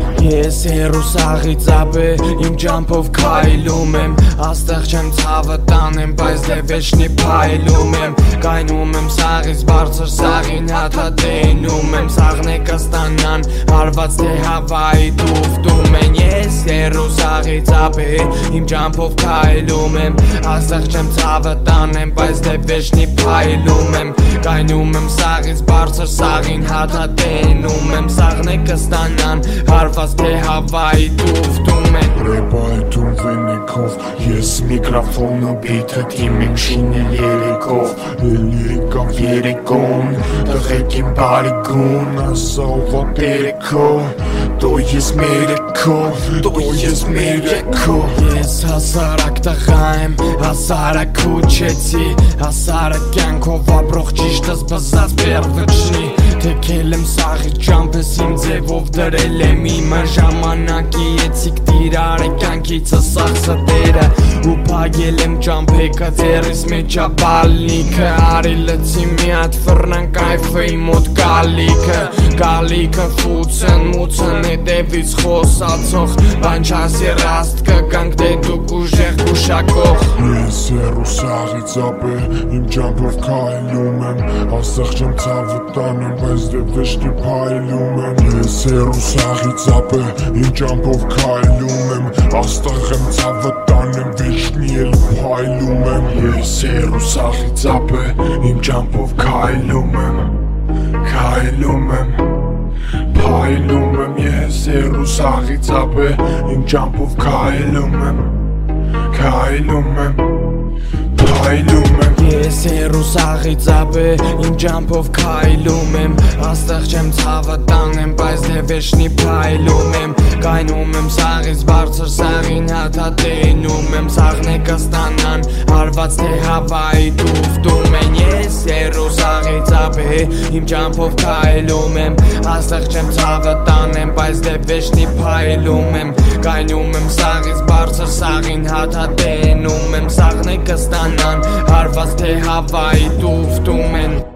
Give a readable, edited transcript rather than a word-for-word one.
Ես հերուսաղի ծապ է իմ ջամփով քայլում եմ Աստեղ չեմ ցավը տանեմ բայց դե վեճնի փայլում եմ Գայնում եմ սաղից բարձր սաղին հաթատենում եմ Սաղնեկը ստանան հարված թե հավայի դուվտում են Ես հերուսաղի ծապ է իմ ջամփով քայլում եմ Աստեղ չեմ ցավը տանեմ բայց դե վեճնի փայլում եմ Գայնում եմ սաղից բարձր սաղին հաթատենում եմ Սաղնեկը ստանան հարված թե հավայի դուվտում են Ռեպայթում վենիքով Ես միկրոֆոնը բիթը թիմին շինել երեքով Էլի եկավ երեկոն Տղեկ իմ բարիգուն Ասա ով ապերեքո Դո ես մերեքո Դո ես մերեքո Ես հասարակ տղա եմ Հասարակ ուչեցի Հասարակ կյանքով ապրող ճիշտս բզած պերվջնի Թեկել եմ սաղի ջամփս իմ ձևով դրել եմ իմը Ժամանակի եցիկ տիրար է կյանքիցս սաղսը տերը Ու պագել եմ ջամփեկը ձերիս մեջա բալնիքը Արի լծի մի հատ ֆռնան կայֆը իմ մոտ գալիքը Ֆուցն մուցն հետևից խոսացող Բան չասի ռաստ կգանք դե դուք ուժեղ գուշակող Ես հերուսաղի ծապ է իմ ջամփով քայլում եմ Աստեղ չեմ ցավը տանեմ բայց դե վեճնի փայլում եմ Ես հերուսաղի ծապ է իմ ջամփով քայլում եմ Աստեղ եմ ցավը տանեմ վեճնի էլ փայլում եմ Ես հերուսաղի ծապ է իմ ջամփով քայլում եմ Փայլում եմ ես հերուսաղի ծապ է իմ ջամփով քայլում եմ Ես հերուսաղի ծապ է իմ ջամփով քայլում եմ Աստեղ չեմ ցավը տանեմ բայց դե վեճնի փայլում եմ Գայնում եմ սաղից բարձր սաղին հաթատենում եմ Սաղնեկը ստանան հարված թե հավայի դուվտում են Ես հերուսաղի ծապ է իմ ջամփով քայլում եմ Աստեղ չեմ ցավը տանեմ բայց դե վեճնի փայլում եմ Գայնում եմ սաղից բարձր սաղին հաթատենում եմ Սաղնեկը ստանան հարված թե հավայի դուվտում են